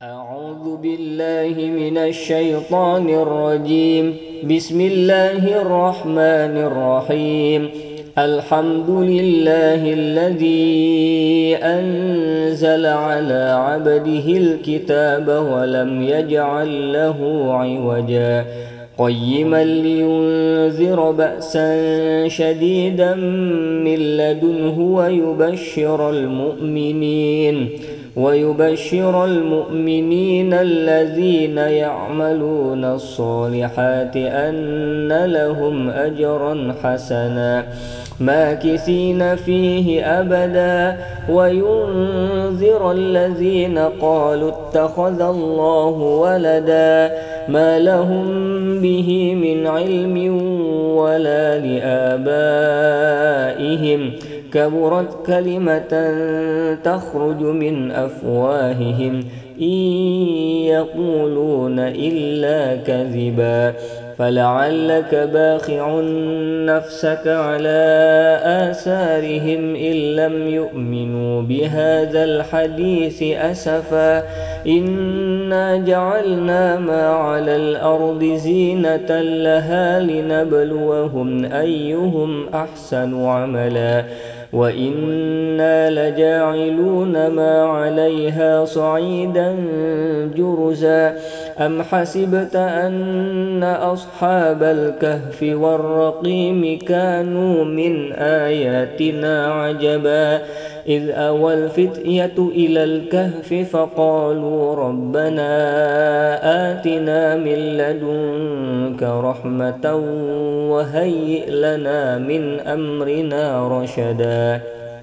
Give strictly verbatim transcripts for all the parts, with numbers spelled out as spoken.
أعوذ بالله من الشيطان الرجيم. بسم الله الرحمن الرحيم. الحمد لله الذي أنزل على عبده الكتاب ولم يجعل له عوجا قيما لينذر بأسا شديدا من لدنه ويبشر المؤمنين ويبشر المؤمنين الذين يعملون الصالحات أن لهم أجرا حسنا ماكثين فيه أبدا وينذر الذين قالوا اتخذ الله ولدا ما لهم به من علم ولا لآبائهم كبرت كلمة تخرج من أفواههم إن يقولون إلا كذبا فلعلك باخع نفسك على آثارهم إن لم يؤمنوا بهذا الحديث أسفا إنا جعلنا ما على الأرض زينة لها لنبلوهم أيهم أحسن عملا وإنا لجاعلون ما عليها صعيدا جرزا أم حسبت أن أصحاب الكهف والرقيم كانوا من آياتنا عجبا إذ أوى الفتية إلى الكهف فقالوا ربنا آتنا من لدنك رحمة وهيئ لنا من أمرنا رشدا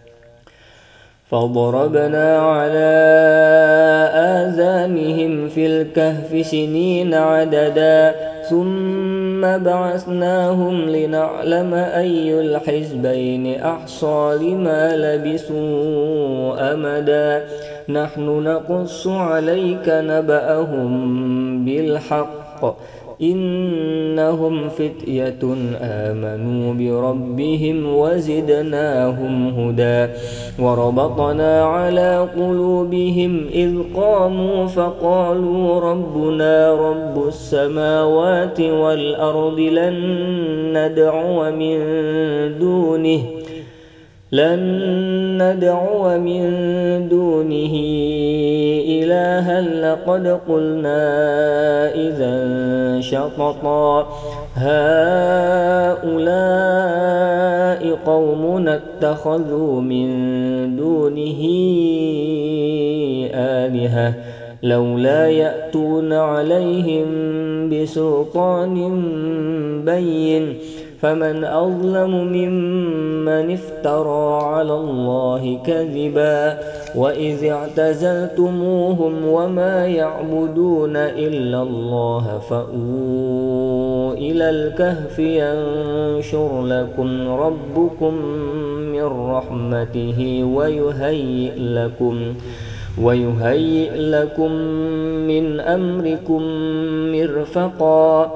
فضربنا على آذانهم في الكهف سنين عددا ثم بعثناهم لنعلم أي الحزبين أحصى لما لبثوا أمدا نحن نقص عليك نبأهم بالحق إنهم فتية آمنوا بربهم وزدناهم هدى وربطنا على قلوبهم إذ قاموا فقالوا ربنا رب السماوات والأرض لن ندعو من دونه لن ندعو من دونه إلها لقد قلنا إذا شططا هؤلاء قومنا اتخذوا من دونه آلهة لولا يأتون عليهم بسلطان بين فمن أظلم ممن افترى على الله كذبا وإذ اعتزلتموهم وما يعبدون إلا الله فأووا إلى الكهف ينشر لكم ربكم من رحمته ويهيئ لكم ويهيئ لكم من أمركم مرفقا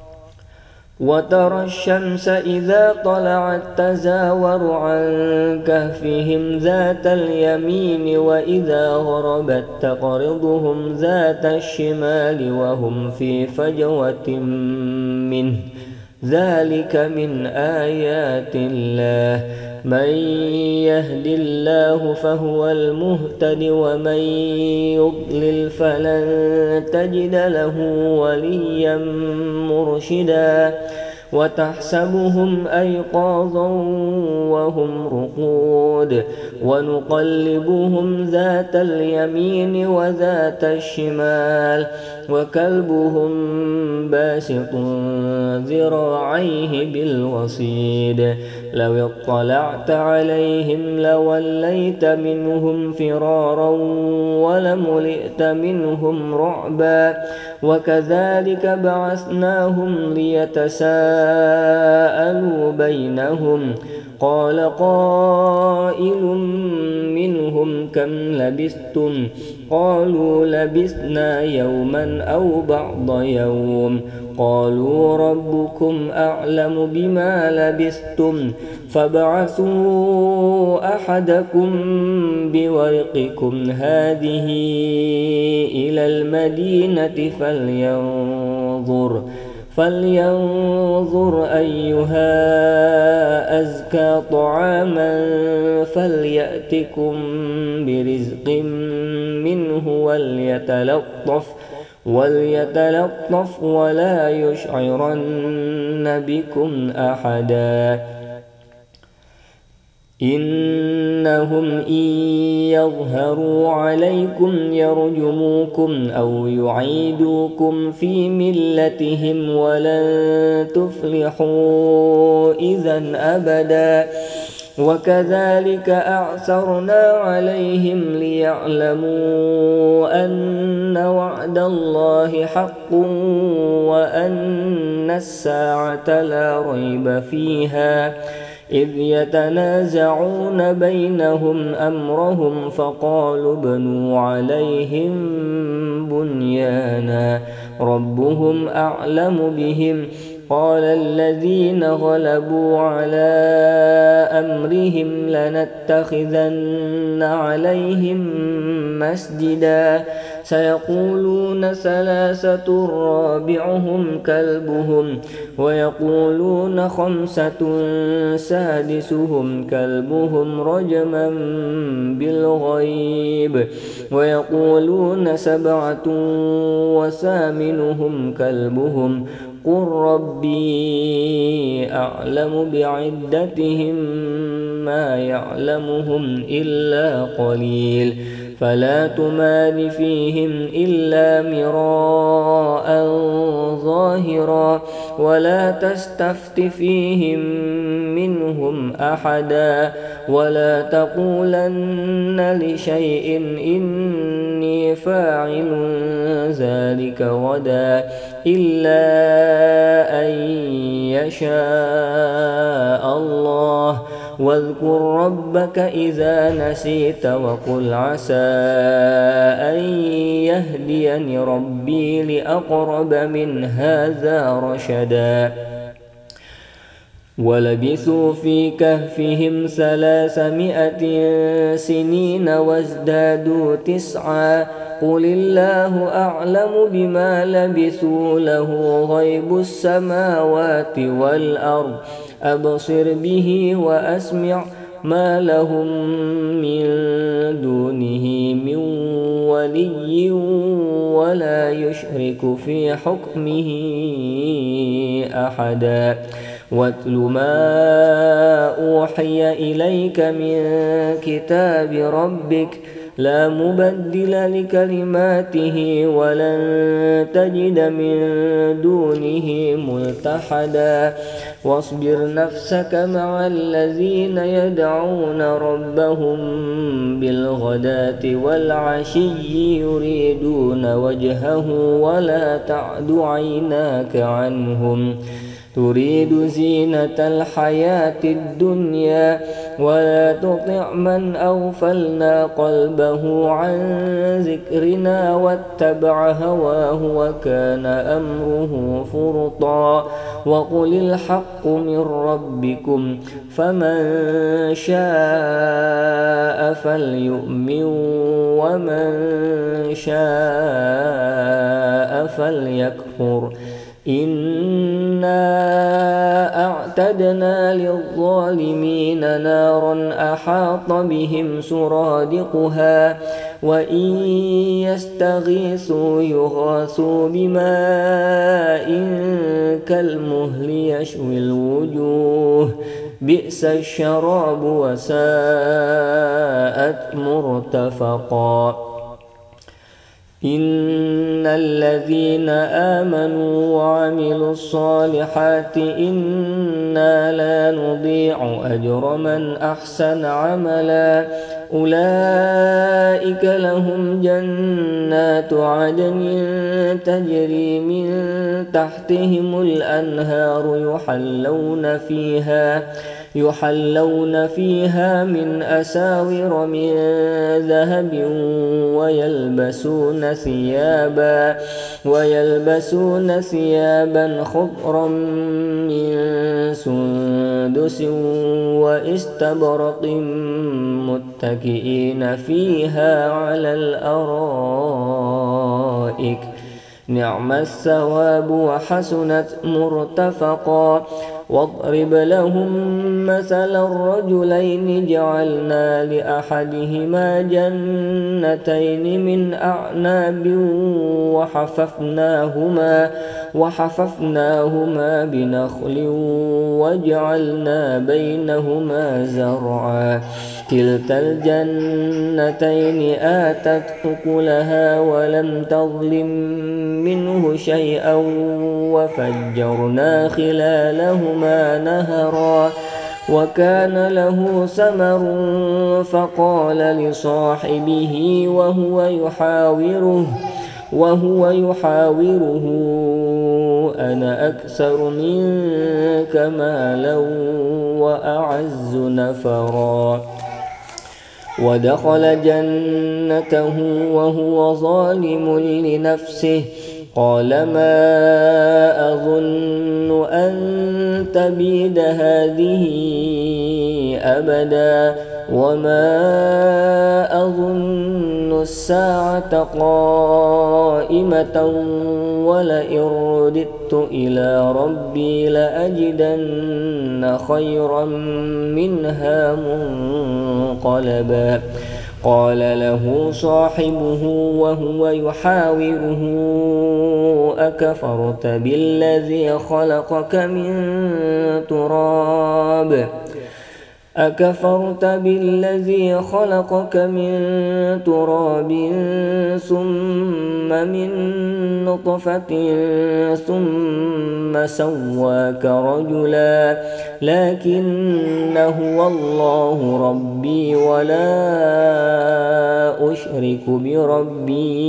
وترى الشمس إذا طلعت تزاور عن كهفهم ذات اليمين وإذا غربت تقرضهم ذات الشمال وهم في فجوة منه ذلك من آيات الله من يهد الله فهو المهتد ومن يضلل فلن تجد له وليا مرشدا وتحسبهم أيقاظا وهم رقود ونقلبهم ذات اليمين وذات الشمال وكلبهم باسط ذراعيه بالوصيد لو اطلعت عليهم لوليت منهم فرارا ولملئت منهم رعبا وكذلك بعثناهم ليتساءلوا بينهم قال قائل منهم كم لبثتم قالوا لبثنا يوما أو بعض يوم قالوا ربكم أعلم بما لبثتم فابعثوا أحدكم بورقكم هذه إلى المدينة فلينظر فلينظر أيها أزكى طعاما فليأتكم برزق منه وليتلطف وليتلطف ولا يشعرن بكم أحدا إنهم إن يظهروا عليكم يرجموكم أو يعيدوكم في ملتهم ولن تفلحوا إذا أبدا وكذلك أعثرنا عليهم ليعلموا أن وعد الله حق وأن الساعة لا ريب فيها إذ يتنازعون بينهم أمرهم فقالوا ابنوا عليهم بنيانا ربهم أعلم بهم قال الذين غلبوا على أمرهم لنتخذن عليهم مسجدا سيقولون ثلاثة رابعهم كلبهم ويقولون خمسة سادسهم كلبهم رجما بالغيب ويقولون سبعة وثامنهم كلبهم قل ربي أعلم بعدتهم ما يعلمهم إلا قليل فلا تمار فيهم إلا مراء ظاهرا ولا تستفت فيهم منهم أحدا ولا تقولن لشيء إني فاعل ذلك غدا إلا أن يشاء الله واذكر ربك إذا نسيت وقل عسى أن يهديني ربي لأقرب من هذا رشدا ولبثوا في كهفهم ثلاثمائة سنين وازدادوا تسعا قل الله أعلم بما لبثوا له غيب السماوات والأرض أبصر به وأسمع ما لهم من دونه من ولي ولا يشرك في حكمه أحدا واتل ما أوحي إليك من كتاب ربك لا مبدل لكلماته ولن تجد من دونه ملتحدا واصبر نفسك مع الذين يدعون ربهم بالغداة والعشي يريدون وجهه ولا تعد عيناك عنهم تريد زينة الحياة الدنيا ولا تطع من أغفلنا قلبه عن ذكرنا واتبع هواه وكان أمره فرطا وقل الحق من ربكم فمن شاء فليؤمن ومن شاء فليكفر إنا أعتدنا للظالمين نارا أحاط بهم سرادقها وإن يستغيثوا يغاثوا بماء كالمهل يشوي الوجوه بئس الشراب وساءت مرتفقا إن الذين آمنوا وعملوا الصالحات إنا لا نضيع أجر من أحسن عملا أولئك لهم جنات عدن تجري من تحتهم الأنهار يحلون فيها يحلون فيها من أساور من ذهب ويلبسون ثيابا ويلبسون ثيابا خضرا من سندس واستبرق متكئين فيها على الأرائك نعم الثواب وحسنت مرتفقا. واضرب لهم مثل الرجلين جعلنا لأحدهما جنتين من أعناب وحففناهما وحففناهما بنخل وجعلنا بينهما زرعا كلتا الجنتين آتت أكلها ولم تظلم منه شيئا وفجرنا خلالهما نهرا وكان له ثمر فقال لصاحبه وهو يحاوره وهو يحاوره أنا أكثر منك مالا وأعز نفرا. ودخل جنته وهو ظالم لنفسه قال ما أظن أن تبيد هذه أبدا وما أظن الساعة قائمة ولئن رددت إلى ربي لأجدن خيرا منها منقلبا. قال له صاحبه وهو يحاوره أكفرت بالذي خلقك من تراب أكفرت بالذي خلقك من تراب ثم من نطفة ثم سواك رجلا لكن هو الله ربي ولا أشرك بربي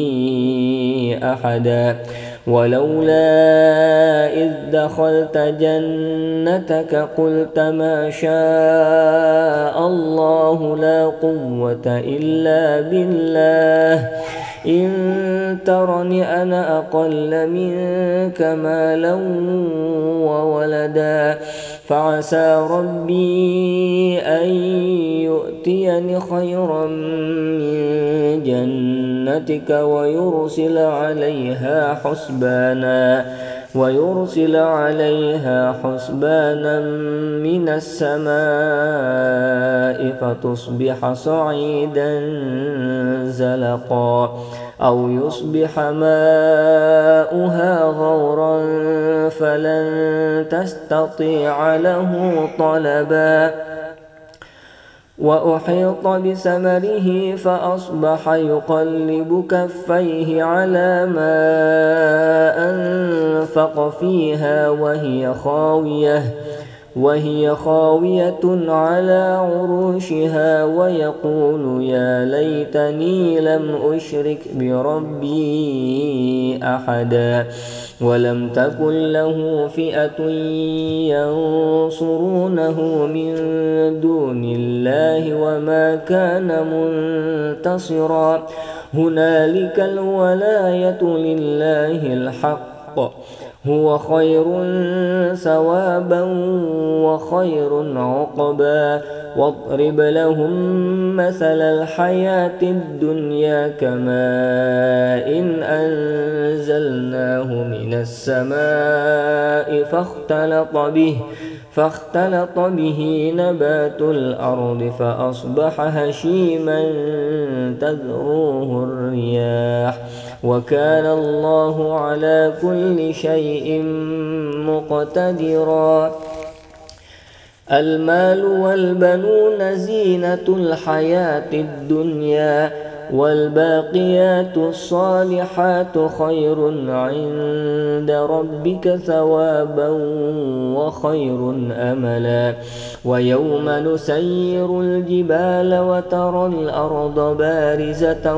أحدا. ولولا إذ دخلت جنتك قلت ما شاء الله لا قوة إلا بالله إن ترني أنا أقل منك مالا وولدا فعسى ربي أن يؤتيني خيرا من جنتك ويرسل عليها حسبانا ويرسل عليها حسبانا من السماء فتصبح صعيدا زلقا أو يصبح ماؤها غورا فلن تستطيع له طلبا. وأحيط بثمره فأصبح يقلب كفيه على ما أنفق فيها وهي خاوية وهي خاوية على عروشها ويقول يا ليتني لم أشرك بربي أحدا. ولم تكن له فئة ينصرونه من دون الله وما كان منتصرا. هنالك الولاية لله الحق هو خير ثوابا وخير عقبا. واضرب لهم مثل الحياة الدنيا كماء إن أنزلناه من السماء فاختلط به فاختلط به نبات الأرض فأصبح هشيما تذروه الرياح وكان الله على كل شيء مقتدرا. المال والبنون زينة الحياة الدنيا والباقيات الصالحات خير عند ربك ثوابا وخير أملا. ويوم نسير الجبال وترى الأرض بارزة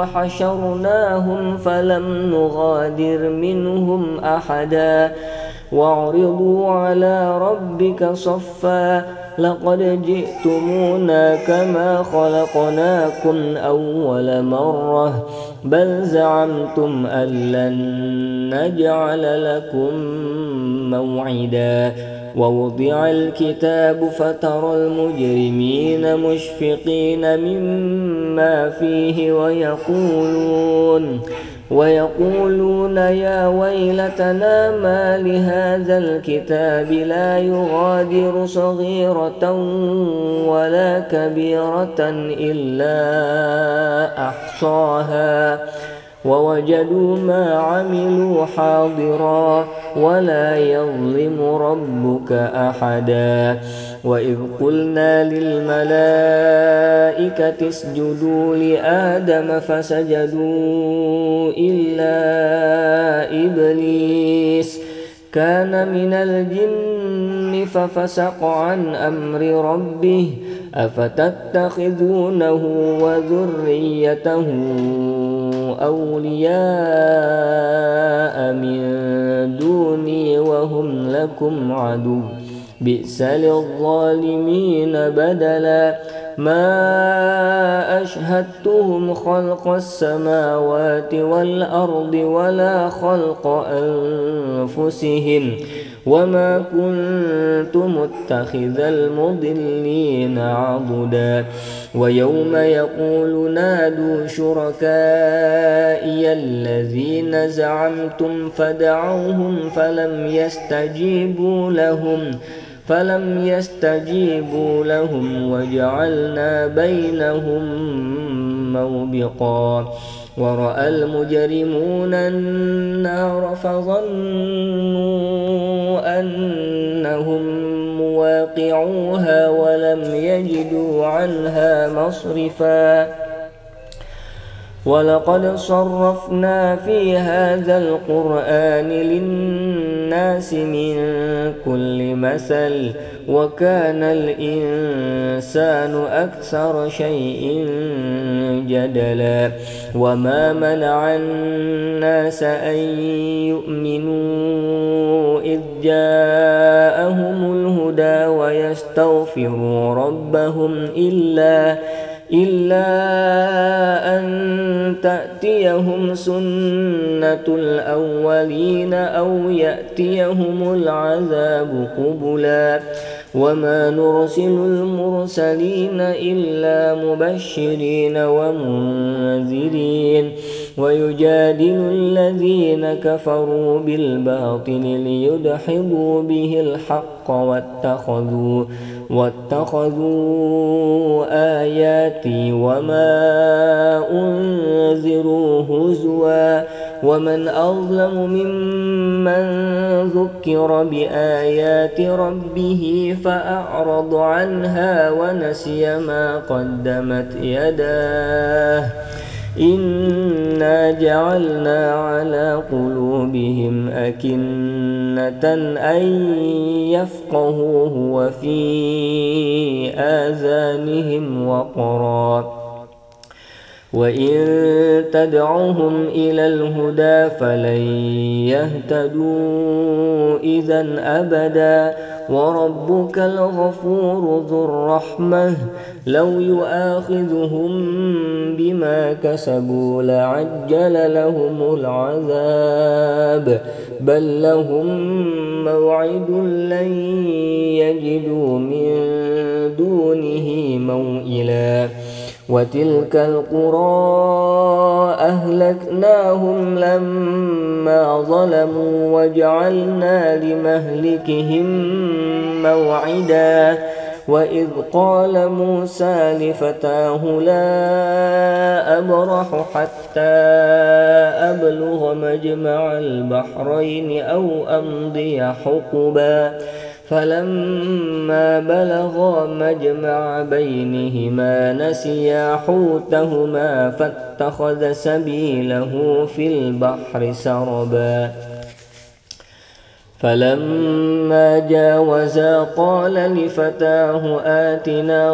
وحشرناهم فلم نغادر منهم أحدا واعرضوا على ربك صفا لقد جئتمونا كما خلقناكم أول مرة بل زعمتم أن لن نجعل لكم موعدا ووضع الكتاب فترى المجرمين مشفقين مما فيه ويقولون ويقولون يا ويلتنا ما لهذا الكتاب لا يغادر صغيرة ولا كبيرة إلا أحصاها ووجدوا ما عملوا حاضرا ولا يظلم ربك أحدا وإذ قلنا للملائكة اسجدوا لآدم فسجدوا إلا إبليس كان من الجن ففسق عن أمر ربه أفتتخذونه وذريته أولياء من دوني وهم لكم عدو بئس للظالمين بدلا ما أشهدتهم خلق السماوات والأرض ولا خلق أنفسهم وما كنت متخذ المضلين عضدا ويوم يقول نادوا شركائي الذين زعمتم فدعوهم فلم يستجيبوا لهم فلم يستجيبوا لهم وجعلنا بينهم موبقا ورأى المجرمون النار فظنوا أنهم مواقعوها ولم يجدوا عنها مصرفا ولقد صرفنا في هذا القرآن للناس من كل مثل وكان الإنسان أكثر شيء جدلا وما منع الناس أن يؤمنوا إذ جاءهم الهدى ويستغفروا ربهم إلا إلا أن تأتيهم سنة الأولين أو يأتيهم العذاب قبلا وما نرسل المرسلين إلا مبشرين ومنذرين ويجادل الذين كفروا بالباطل ليدحضوا به الحق واتخذوا واتخذوا آياتي وما أنذروا هزوا ومن أظلم ممن ذكر بآيات ربه فأعرض عنها ونسي ما قدمت يداه إنا جعلنا على قلوبهم أكنة أن يفقهوه وفي آذانهم وقرا وإن تدعوهم إلى الهدى فلن يهتدوا إذا أبدا وربك الغفور ذو الرحمة لو يؤاخذهم بما كسبوا لعجل لهم العذاب بل لهم موعد لن يجدوا من دونه موئلا وتلك القرى أهلكناهم لما ظلموا وجعلنا لمهلكهم موعدا وإذ قال موسى لفتاه لا أبرح حتى أبلغ مجمع البحرين أو أمضي حقبا فلما بلغا مجمع بينهما نسيا حوتهما فاتخذ سبيله في البحر سربا فلما جاوزا قال لفتاه آتنا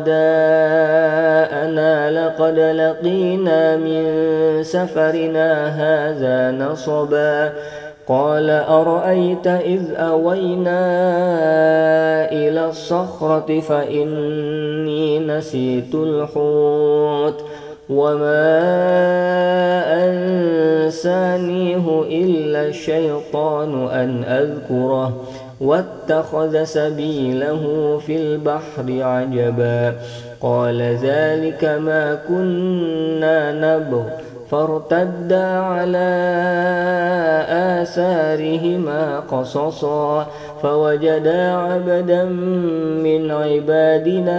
غداءنا لقد لقينا من سفرنا هذا نصبا قال أرأيت إذ أوينا إلى الصخرة فإني نسيت الحوت وما أنسانيه إلا الشيطان أن أذكره واتخذ سبيله في البحر عجبا قال ذلك ما كنا نبغ فارتدا على آثارهما قصصا فوجدا عبدا من عبادنا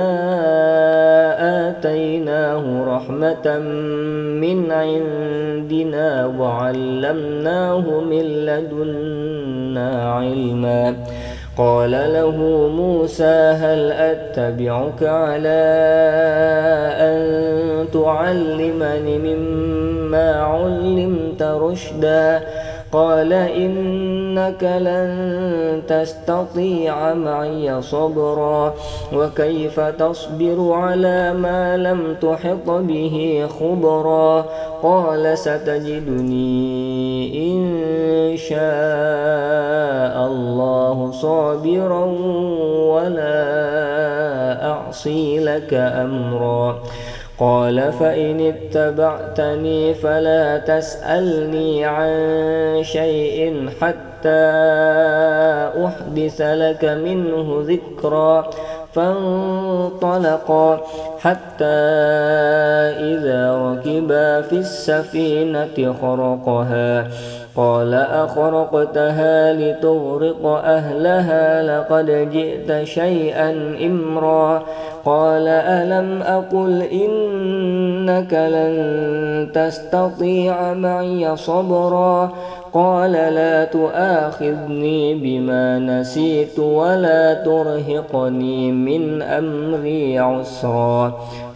آتيناه رحمة من عندنا وعلمناه من لدنا علما قال له موسى هل أتبعك على أن تعلمني مما علمت رشدا قال إنك لن تستطيع معي صبرا وكيف تصبر على ما لم تحط به خبرا قال ستجدني إن شاء الله صابرا ولا أعصي لك أمرا قال فإن اتبعتني فلا تسألني عن شيء حتى أحدث لك منه ذكرا فانطلقا حتى إذا ركبا في السفينة خرقها قال أخرقتها لتغرق أهلها لقد جئت شيئا إمرا قال ألم أقل إنك لن تستطيع معي صبرا قال لا تؤاخذني بما نسيت ولا ترهقني من أمري عسرا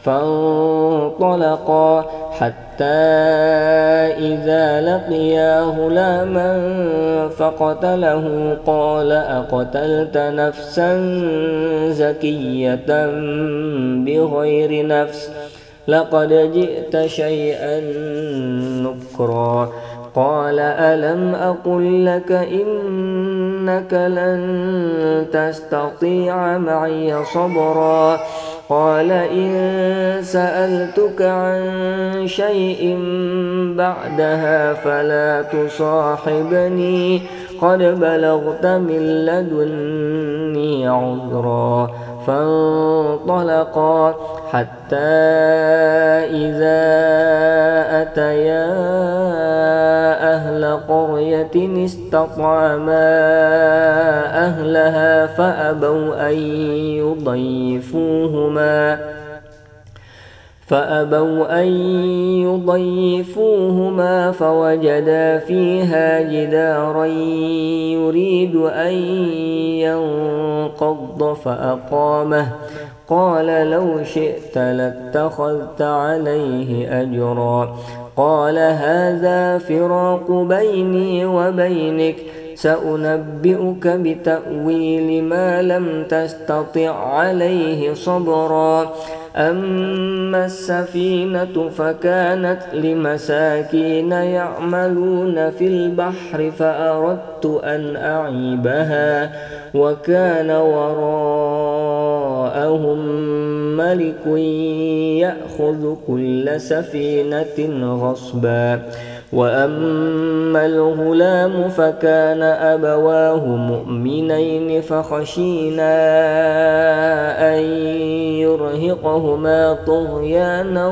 فانطلقا حتى إذا لقيا غلاما فقتله قال أقتلت نفسا زكية بغير نفس لقد جئت شيئا نكرا قال ألم أقل لك إنك لن تستطيع معي صبرا قال إن سألتك عن شيء بعدها فلا تصاحبني قد بلغت من لدني عذرا فانطلقا حتى إذا أتيا أهل قرية استطعما أهلها فأبوا أن يضيفوهما فأبوا أن يضيفوهما فوجدا فيها جدارا يريد أن ينقض فأقامه قال لو شئت لاتخذت عليه أجرا قال هذا فراق بيني وبينك سأنبئك بتأويل ما لم تستطع عليه صبرا أما السفينة فكانت لمساكين يعملون في البحر فأردت أن أعيبها وكان وراءهم ملك يأخذ كل سفينة غصبا وأما الغلام فكان أبواه مؤمنين فخشينا أن يرهقهما طغيانا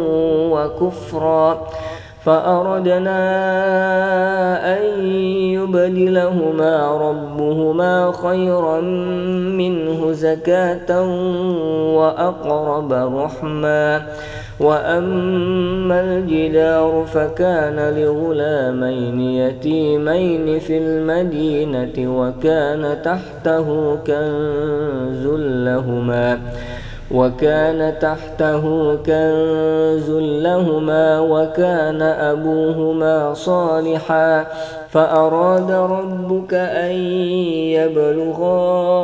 وكفرا فأردنا أن يبدلهما ربهما خيرا منه زكاة وأقرب رحما وأما الجدار فكان لغلامين يتيمين في المدينة وكان تحته كنز لهما وكان تحته كنز لهما وكان أبوهما صالحا فأراد ربك أن يبلغا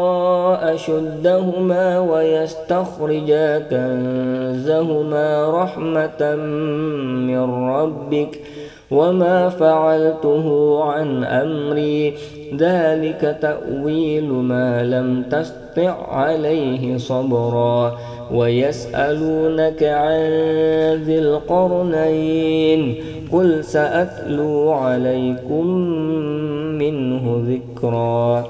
أشدهما ويستخرجا كنزهما رحمة من ربك وما فعلته عن أمري ذلك تأويل ما لم تستطع عليه صبرا ويسألونك عن ذي القرنين قل سأتلو عليكم منه ذكرا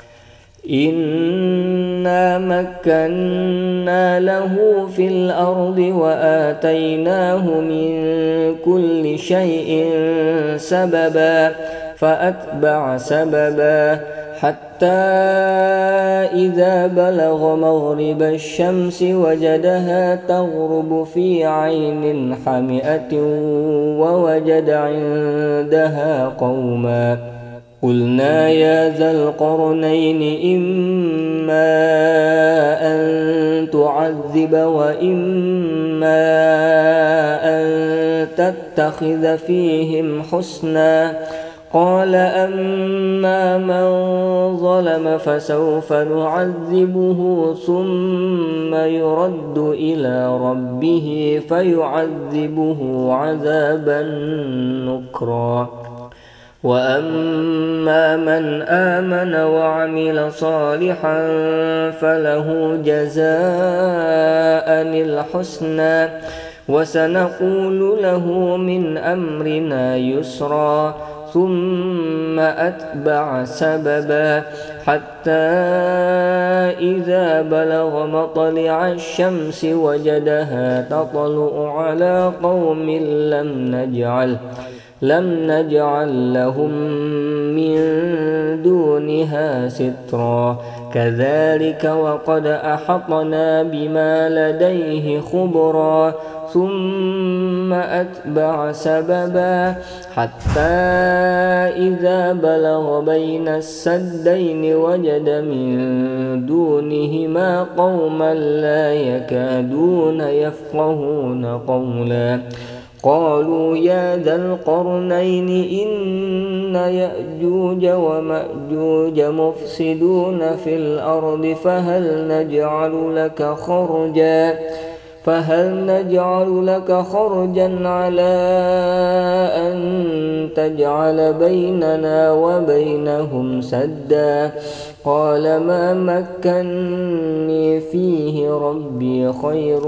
إنا مكنا له في الأرض وآتيناه من كل شيء سببا فأتبع سببا حتى إذا بلغ مغرب الشمس وجدها تغرب في عين حمئة ووجد عندها قوما قلنا يا ذا القرنين إما أن تعذب وإما أن تتخذ فيهم حسنا قال أما من ظلم فسوف نعذبه ثم يرد إلى ربه فيعذبه عذابا نكرا وأما من آمن وعمل صالحا فله جزاء الحسنى وسنقول له من أمرنا يسرا ثم أتبع سببا حتى إذا بلغ مطلع الشمس وجدها تطلع على قوم لم نجعل لم نجعل لهم من دونها سترا كذلك وقد أحطنا بما لديه خبرا ثم أتبع سببا حتى إذا بلغ بين السدين وجد من دونهما قوما لا يكادون يفقهون قولا قالوا يا ذا القرنين إن يأجوج ومأجوج مفسدون في الأرض فهل نجعل لك خرجا فهل نجعل لك خرجا على أن تجعل بيننا وبينهم سدا قال ما مكني فيه ربي خير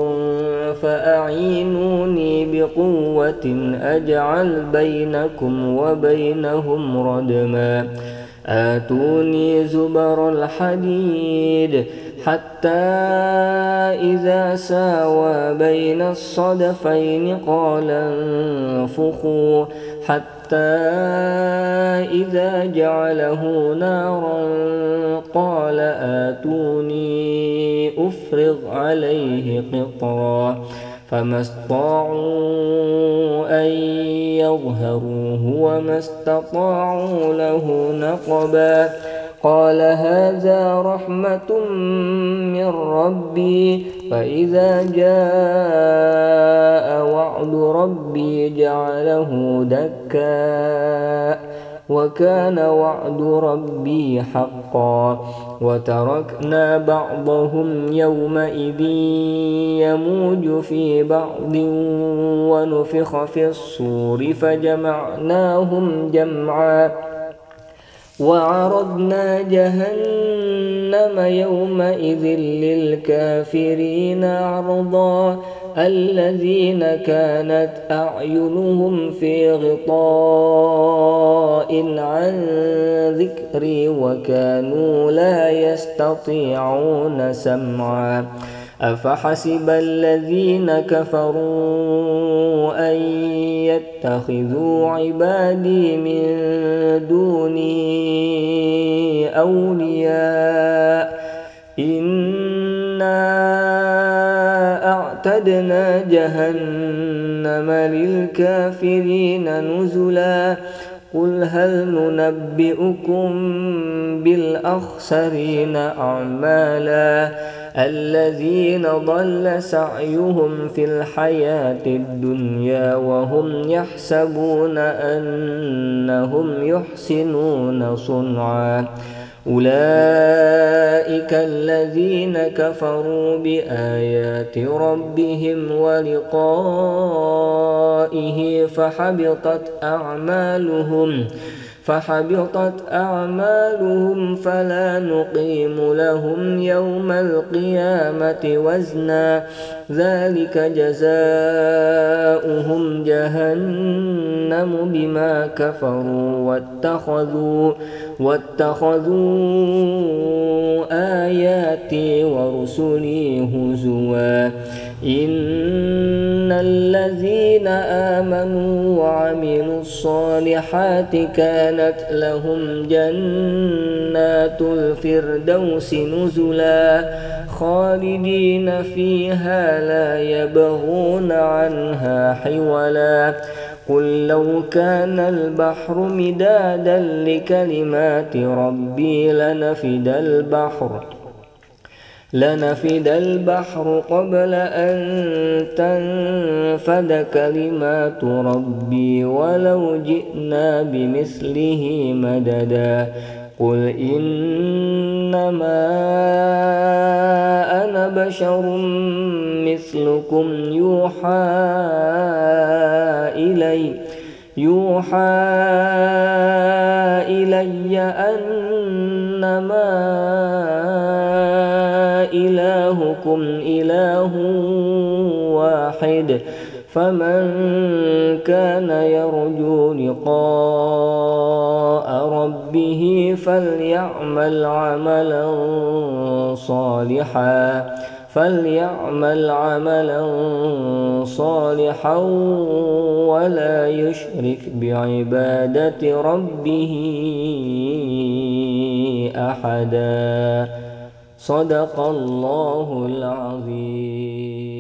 فأعينوني بقوة أجعل بينكم وبينهم ردما آتوني زبر الحديد حتى إذا ساوى بين الصدفين قال انفخوا حتى إذا جعله نارا قال آتوني أفرغ عليه قطرا فما استطاعوا أن يظهروه وما استطاعوا له نقبا قال هذا رحمة من ربي فإذا جاء وعد ربي جعله دكا وكان وعد ربي حقا وتركنا بعضهم يومئذ يموج في بعض ونفخ في الصور فجمعناهم جمعا وعرضنا جهنم يومئذ للكافرين عرضا الذين كانت أعينهم في غطاء عن ذكري وكانوا لا يستطيعون سمعا أفحسب الذين كفروا أن يتخذوا عبادي من دوني أولياء إنا أعتدنا جهنم للكافرين نزلا قل هل ننبئكم بالأخسرين أعمالا الذين ضل سعيهم في الحياة الدنيا وهم يحسبون أنهم يحسنون صنعا أولئك الذين كفروا بآيات ربهم ولقائه فحبطت أعمالهم فحبطت أعمالهم فلا نقيم لهم يوم القيامة وزنا ذلك جزاؤهم جهنم بما كفروا واتخذوا واتخذوا آياتي ورسلي هزوا إن الذين آمنوا وعملوا الصالحات كانت لهم جنات الفردوس نزلا خالدين فيها لا يبغون عنها حولا قل لو كان البحر مدادا لكلمات ربي لنفد البحر لنفد البحر قبل أن تنفد كلمات ربي ولو جئنا بمثله مددا قل إنما أنا بشر مثلكم يوحى إلي يوحى إلي أنما إلهكم إله واحد فمن كان يرجو لقاء ربه فليعمل عملا صالحا فليعمل عملا صالحا ولا يشرك بعبادة ربه أحدا صدق الله العظيم.